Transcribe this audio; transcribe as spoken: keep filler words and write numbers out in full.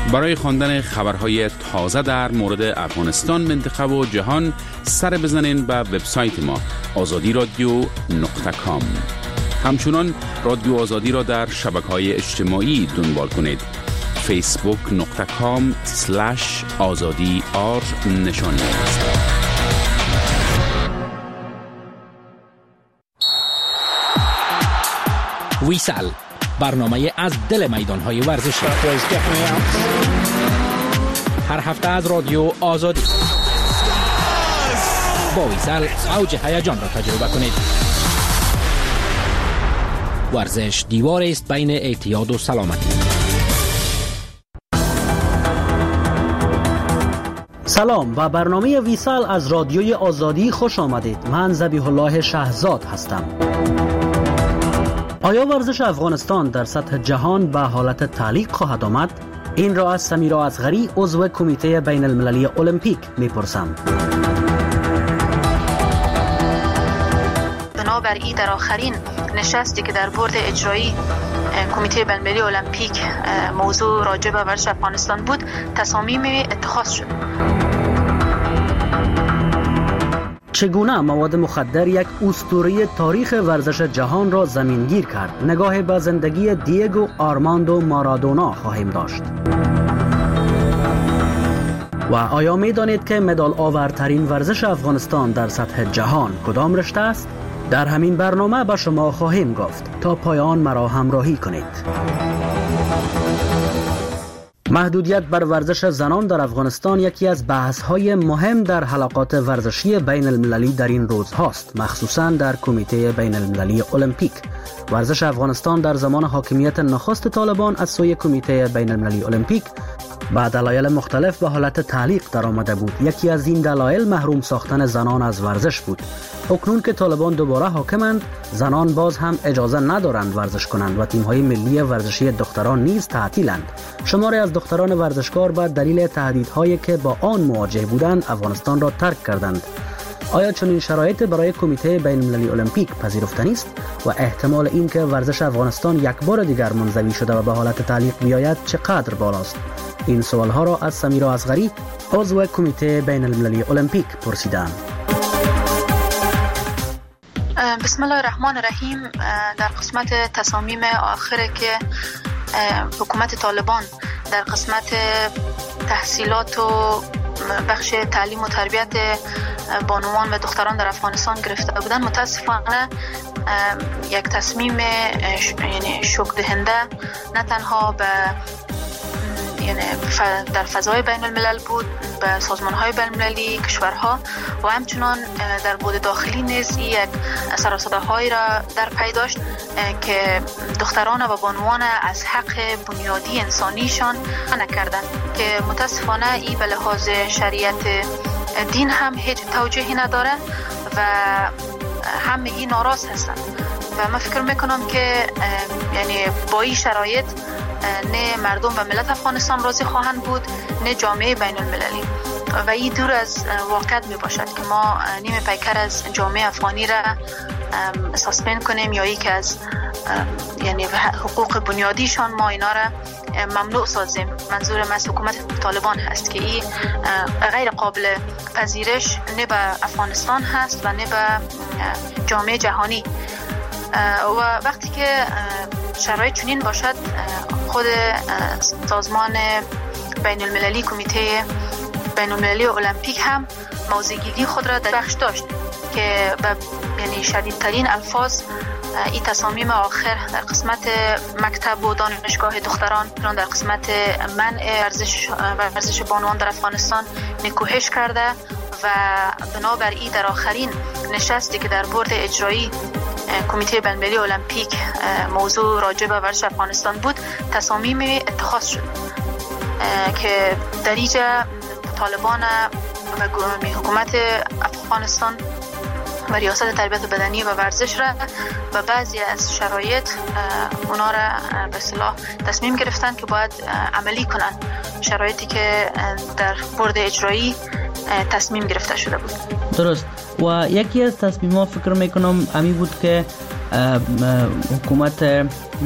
برای خواندن خبرهای تازه در مورد افغانستان، منطقه و جهان سر بزنین به وبسایت ما آزادی رادیو نقطه کام. همچنان رادیو آزادی را در شبکه‌های اجتماعی دنبال کنید. فیسبوک نقطه کام سلش آزادی آر نشانی است. ویسال، برنامه از دل میدان‌های ورزشی. هر هفته از رادیو آزادی. با ویسال اوج هیجان را تجربه کنید. ورزش دیوار است بین اعتیاد و سلامتی. سلام، و برنامه ویسال از رادیوی آزادی خوش آمدید. من ذبیح الله شهزاد هستم. آیا ورزش افغانستان در سطح جهان به حالت تعلیق خواهد آمد؟ این را از سمیرا اصغری، عضو کمیته بین المللی المپیک میپرسم. بنابراین در آخرین نشستی که در بورد اجرایی کمیته بین المللی المپیک موضوع راجع به ورزش افغانستان بود، تصامیم اتخاذ شد. چگونه مواد مخدر یک اسطوره تاریخ ورزش جهان را زمینگیر کرد؟ نگاه به زندگی دیگو آرماندو مارادونا خواهیم داشت. و آیا می دانید که مدال آورترین ورزش افغانستان در سطح جهان کدام رشته است؟ در همین برنامه به شما خواهیم گفت. تا پایان مرا همراهی کنید. محدودیت بر ورزش زنان در افغانستان یکی از بحث‌های مهم در حلقات ورزشی بین المللی در این روز هاست، مخصوصاً در کمیته بین المللی المپیک. ورزش افغانستان در زمان حاکمیت نخست طالبان از سوی کمیته بین المللی المپیک به دلایل مختلف به حالت تعلیق در آمده بود. یکی از این دلایل محروم ساختن زنان از ورزش بود. اکنون که طالبان دوباره حاکمند، زنان باز هم اجازه ندارند ورزش کنند و تیم‌های ملی ورزشی دختران نیز تعطیلند. شماری از دختران ورزشکار به دلیل تهدیدهایی که با آن مواجه بودند افغانستان را ترک کردند. آیا چنین شرایط برای کمیته بین المللی المپیک پذیرفتنی است و احتمال این که ورزش افغانستان یک بار دیگر منزوی شده و به حالت تعلیق بیاید چقدر بالاست؟ این سوالها را از سمیرا اصغری، عضو کمیته بین المللی المپیک پرسیدم. بسم الله الرحمن الرحیم. در قسمت تصامیم آخر که حکومت طالبان در قسمت تحصیلات و بخش تعلیم و تربیت بانوان و دختران در افغانستان گرفته بودند، متاسفانه یک تصمیم یعنی شوک دهنده نه تنها به یعنی در فضای بین الملل بود، به سازمان های بین المللی کشورها و همچنان در بود داخلی نیز یک سر و صداهایی را در پی داشت که دختران و بانوان از حق بنیادی انسانیشان نکردند که متاسفانه این به لحاظ شریعت دین هم هیچ توجیهی نداره و همگی ناراض هستند و من فکر میکنم که یعنی با این شرایط نه مردم و ملت افغانستان راضی خواهند بود، نه جامعه بین المللی. و این دور از واقعیت می باشد که ما نیم پیکر از جامعه افغانی را ساسپند کنیم یا یک از یعنی حقوق بنیادیشان ما اینا را ممنوع سازیم. منظورم از حکومت طالبان هست که این غیر قابل پذیرش نه به افغانستان هست و نه به جامعه جهانی. و وقتی که شرایط چنین باشد، خود سازمان بین المللی کمیته بین المللی المپیک هم موضع‌گیری خود را در بخش داشت که به یعنی شدیدترین الفاظ این تصامیم آخر در قسمت مکتب و دانشگاه دختران، در قسمت منع ورزش ورزش بانوان در افغانستان نکوهش کرده و بنابراین در آخرین نشستی که در بورد اجرایی کمیته بین المللی المپیک موضوع راجع به ورزش افغانستان بود، تصامیم اتخاذ شد که در اینجا طالبان و حکومت افغانستان و ریاست تربیت بدنی و ورزش را و بعضی از شرایط اونا را به اصطلاح تصمیم گرفتن که باید عملی کنن شرایطی که در بورد اجرایی تصمیم گرفته شده بود. درست. و یکی از تصمیم‌ها فکر میکنم امی بود که حکومت